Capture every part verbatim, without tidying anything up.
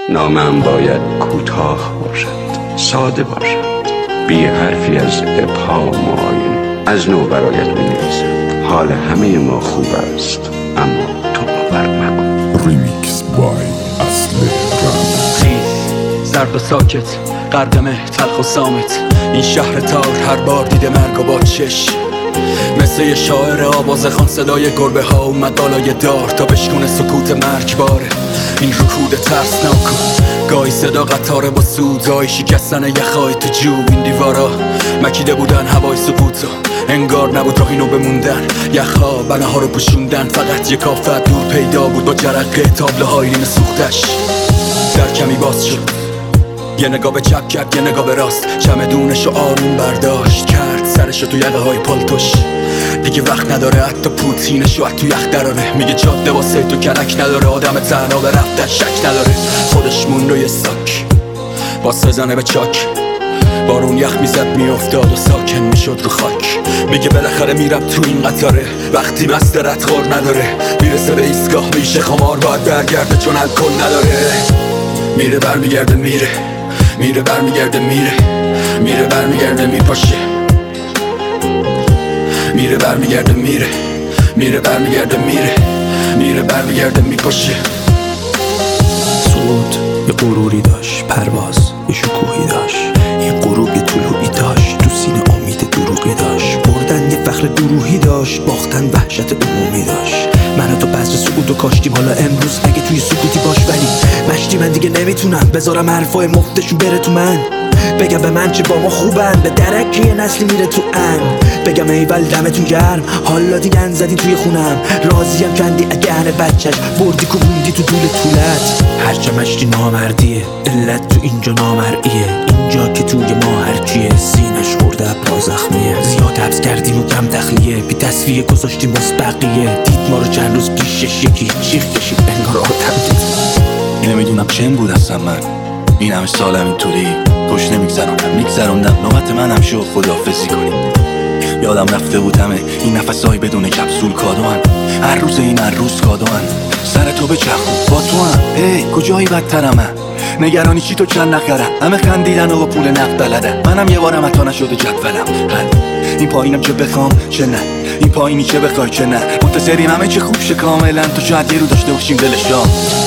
نامم باید کوتاه باشد، ساده باشد، بی حرفی از ابهام و آیین. از نو برایت می‌نویسم. حال همه ما خوب است، اما تو باور مکن. ریمیکس بای اصل رام. خیز زرد و ساکت، قردمه تلخ و سامت. این شهر تار هر بار دیده مرگ و با چش. مثل یه شاعر آوازه خان صدای گربه ها اومد بالای دار تا بشکونه سکوت مرگباره. این رکود ترسناک گاهی صدا قطاره با سود، گاهی شکستن یخای تو جو. این دیوارا مکیده بودن هوای سکوتو، انگار نبود راهی نو بموندن. یخها بنه ها رو پوشوندن، فقط یک آفت دور پیدا بود با جرقه تابلوهای نیمه سوختش. در کمی باز شد، یه نگاه به چپ کرد، یه نگاه به راست. چمدونشو آروم برداشت کرد، سرشو تو یقه های پالتوش. دیگه وقت نداره حتی پوتینشو از تو یخ دراره. میگه جاده واسه تو کرک نداره، آدم تنها به رفتن شک نداره. خودش مونده یه ساک باز بزنه به چاک. بارون یخ میزد میافتاد و ساکن میشد رو خاک. میگه بالاخره میرم تو این قطاره، وقتی مست ردخور نداره. میرسه به ایستگاه میشه خمار، باید برگرده چون الکل نداره. میره برمیگرده میره، میره برمیگرده میره، میره برمیگرده میپاشه. میره برمیگرده میره، میره برمیگرده میره، میره برمیگرده میپاشه. صعود یه غروری داشت، پرواز یه شکوهی داشت. این غروب یه طلوعی داشت، تو سینه امید دروغی داشت. بردن یه فخر گروهی داشت، باختن وحشت عمومی داشت. من و تو بذر سعود و کاشتیم، حالا امروز اگه توی سکوتی باش. ولی مشتی من دیگه نمیتونم بذارم حرفای مفتشون بره تو من. بگم به من چه با ما خوبن، به درک یه نسلی میره تو ان. بگم ایول دمتون گرم، حالا دیگه ان زدی توی خونم. راضیم کندی اگه هنه بچهش بردی کوبوندی تو دول طولت. هرچه مشتی نامردیه، علت تو اینجا نامرئیه. اینجا که توی ما هرچیه، سینش خورده پا زخمیه. زیاد حبس کردیم و کم دخلیه، بی تصفیه گذاشتیم از بقیه. دید ما رو چند روز پیشش یکی چیخ کشید انگار آدم دید. نمیدونم چند بود هستم من این همه سالم اینطوری. خوش نمیگذروندم میگذروندم، نوبت منم شو خداحافظی کنیم. یادم رفته بود همه این نفسای بدون کپسول کادوان. هر روز این هر روز کادوان. سر تو به چخو با تو هم هی کجایی بدترمه. نگرانی چی تو چند نخرم، همه خندیدن و پول نقد بلدن. منم یه بارم عطا نشده جدولم. این پایینم چه بخوام چه نه، این پایینی چه بخوای چه نه. منتظریم همه چه خوب شه کاملا، تو شاید یه رو داشته باشیم دلشا.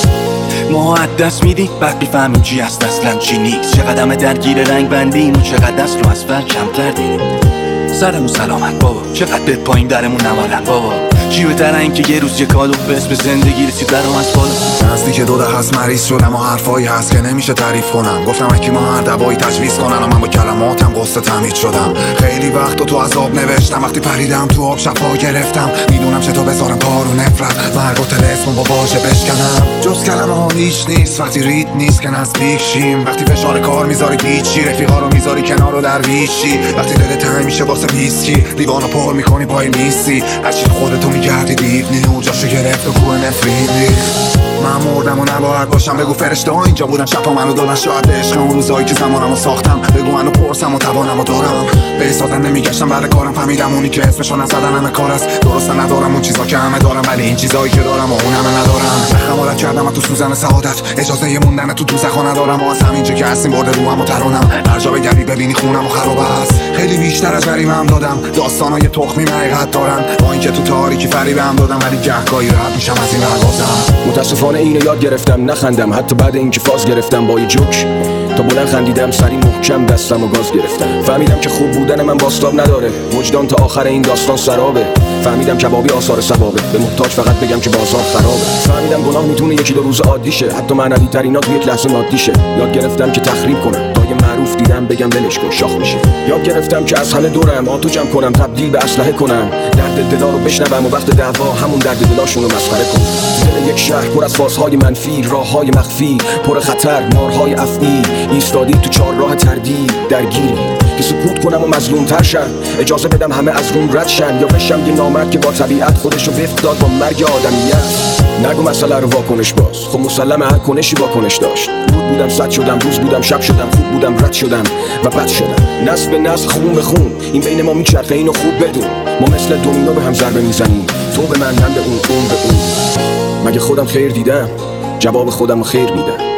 ما از دست میدیم بعد میفهمیم چی هست اصلا چی نیست. چقدر درگیر رنگ بندیم و چقدر دست رو از فر کمتر دیدیم. سرمون سلامت بابا، چقدر بد پایین درمون نمالن بابا. چی بهتره این که یه روز یه کادو به اسم زندگی رسید برام از بالا. نزدیک دو ده هست مریض شدم و حرفایی هست که نمیشه تعریف کنم. گفتم اکی ما هر دوایی تجویز کنن و من با کلماتم قصه تمهید شدم. خیلی وقت و تو عذاب نوشتم، وقتی پریدم تو آب شفا گرفتم. میدونم چطور بذارم کار و نفرت، مرگ و تلسم با واژه بشکنم. جز کلمه ها هیچ نیست وقتی رید نیست که نزدیک شیم. وقتی فشار کار میذاری پیچی، رفیقا رو میذاری کنار و درویشی. وقتی دلت تنگ میشه واسه ویسکی، لیوانو پر میکنی پای نیستی. هرچی خودتو میگردی دیونی، نوجاشو گرفت و کوه نفرین ریخت. من مردم و نباید باشم، بگو فرشته ها اینجا بودن شبا منو دادن. شاید عشق اون روزایی که زمانمو ساختم، بگو منو پرسم و توانمو دارم. به سازن نمیگشتم بعد کارم، فهمیدم اونی که اسمشو نزدن همه کار است. درسته ندارم اون چیزا که همه دارم، ولی این چیزایی که دارم و اون همه ندارم. خمالت کردم تو سوزن سعادت، اجازه ی موندن تو دوزخو ندارم. و از همینجا که هستیم برده روحم و ترانم. هر جا بگردی ببینی خونم و خراب است. خیلی بیشتر از جریمه‌ام دادم، داستانای تخمی حقیقت دارن. با اینکه تو تاریکی فریبم دادم، ولی گهگاهی راحت میشم از این رقاصم. متاسفانه اینو یاد گرفتم نخندم، حتی بعد اینکه فاز گرفتم با یه جوک. تا بلند خندیدم سری محکم دستم و گاز گرفتم. فهمیدم که خوب بودن من باستاب نداره، وجدان تا آخر این داستان سرابه. فهمیدم کبابی آثار ثوابه، به محتاج فقط بگم که بازار خرابه. فهمیدم گناه میتونه یکی دو روز عادی شه، حتی معنوی ترینا تو یک لحظه مادی شه. یاد گرفتم که تخریب کنم، تا یه معروف دیدم بگم ولش کن شاخ میشه. یاد گرفتم که از همه دورم آتو جمع کنم، تبدیل به اسلحه کنم. درد دلا رو بشنوم و وقت دعوا همون درد دلاشون رو مسخره کنم. دل یک شهر پر از فازهای منفی، راههای مخفی پر خطر، مارهای افعی. ایستادی تو چهار راه تردید درگیری، که سکوت کنم و مظلوم تر شم. اجازه بدم همه از روم رد شن، یا بشم یه نامرد که با طبیعت خودشو وفق داد با مرگ آدمیت. نگو مسئله رو واکنش باز، خب مسلمه هر کنشی واکنش داشت. رود بودم صد شدم، روز بودم شب شدم، خوب بودم رد شدم و بد شدم. نسل به نسل خون به خون این بین ما میچرخه، اینو خوب بدون. ما مثل دومینو به هم ضربه میزنیم، تو به من من به اون اون به اون. مگه خودم خیر دیدم؟ جواب خودم خیر میدم.